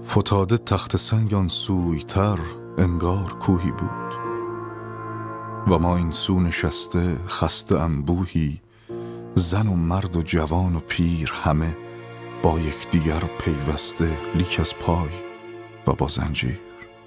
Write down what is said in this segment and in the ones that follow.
فتاده تخت سنگ آن سوی تر انگار کوهی بود و ما این سو نشسته خسته انبوهی، زن و مرد و جوان و پیر همه با یکدیگر پیوسته، لیک از پای و با زنجیر.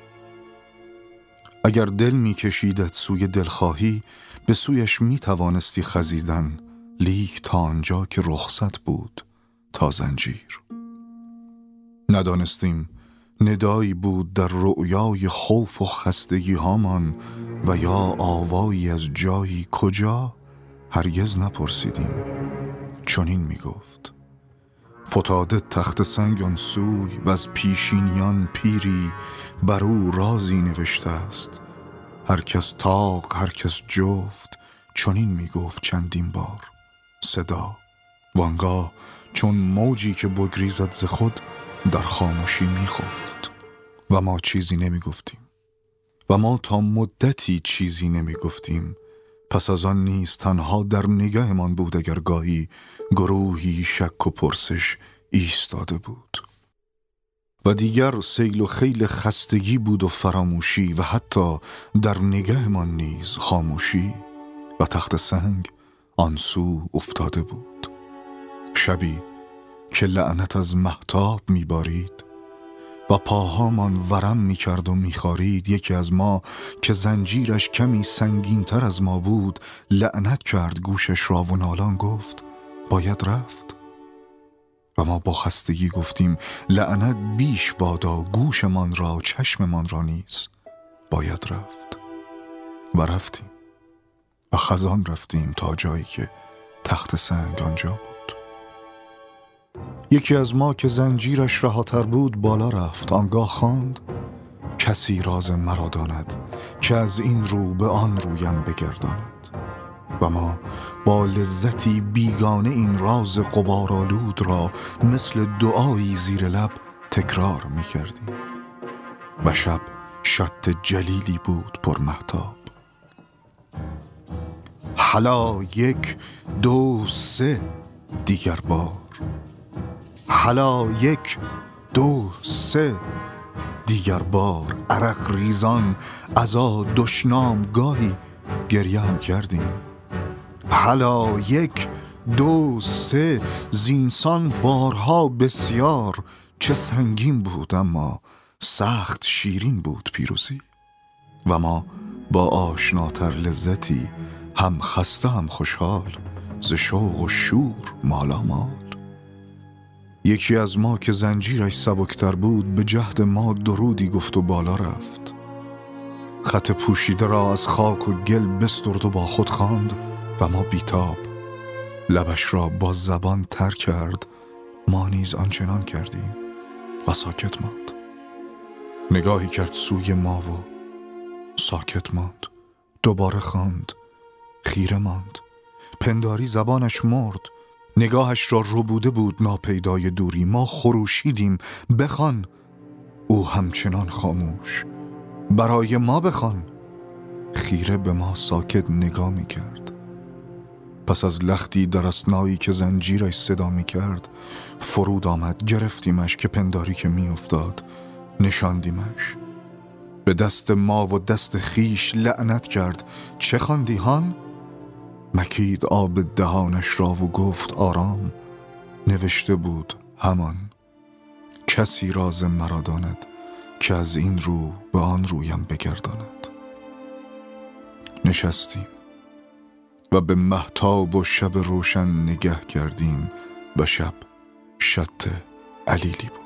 اگر دل می کشیدت سوی دلخواهی، به سویش می توانستی خزیدن، لیک تا آنجا که رخصت بود تا زنجیر. ندانستیم ندایی بود در رؤیای خوف و خستگی هامان و یا آوایی از جایی کجا، هرگز نپرسیدیم. چنین می گفت: فتاده تخت سنگ آن سوی و از پیشینیان پیری، بر او رازی نوشته است، هر کس طاق هر کس جفت. چنین می گفت چندین بار صدا، وانگاه چون موجی که بگریزد ز خود در خاموشی می خفت. و ما چیزی نمی گفتیم و ما تا مدتی چیزی نمی گفتیم. پس از آن نیز تنها در نگهمان بود اگر گاهی گروهی شک و پرسش ایستاده بود. و دیگر سیل و خیل خستگی بود و فراموشی و حتی در نگهمان نیز خاموشی. و تخت سنگ آن سو افتاده بود. شبی که لعنت از مهتاب می بارید و پاهامان ورم می کرد و می خارید، یکی از ما که زنجیرش کمی سنگین تر از ما بود لعنت کرد گوشش را و نالان گفت باید رفت. و ما با خستگی گفتیم لعنت بیش بادا، گوشمان را چشممان را نیز باید رفت. و رفتیم و خزان رفتیم تا جایی که تخت سنگ آنجا بود. یکی از ما که زنجیرش رهاتر بود بالا رفت، آنگاه خواند: کسی راز مرا داند که از این رو به آن رویم بگرداند. و ما با لذتی بیگانه این راز غبارآلود را مثل دعایی زیر لب تکرار می کردیم. و شب شط جلیلی بود پر مهتاب. هلا یک دو سه دیگر بار، هلا یک دو سه دیگر بار. عرق ریزان عزا دشنام گاهی گریه هم کردیم. هلا یک دو سه زینسان بارها بسیار. چه سنگین بود اما سخت شیرین بود پیروزی. و ما با آشناتر لذتی هم خسته هم خوشحال، ز شوق و شور مالامال. یکی از ما که زنجیرش سبکتر بود به جهد ما درودی گفت و بالا رفت. خط پوشیده را از خاک و گل بسترد و با خود خواند و ما بیتاب. لبش را با زبان تر کرد، ما نیز آنچنان کردیم و ساکت ماند. نگاهی کرد سوی ما و ساکت ماند. دوباره خواند، خیره ماند. پنداری زبانش مرد. نگاهش را ربوده بود ناپیدای دوری. ما خروشیدیم بخوان، او همچنان خاموش. برای ما بخوان. خیره به ما ساکت نگاه می کرد. پس از لختی در اثنایی که زنجیرش صدا می کرد فرود آمد. گرفتیمش که پنداری که می افتاد، نشاندیمش. به دست ما و دست خیش لعنت کرد. چه خواندی هان؟ مکید آب دهانش را و گفت آرام. نوشته بود همان: کسی راز مرا داند که از این رو به آن رویم بگرداند. نشستیم و به مهتاب و شب روشن نگه کردیم و شب شط علیلی بود.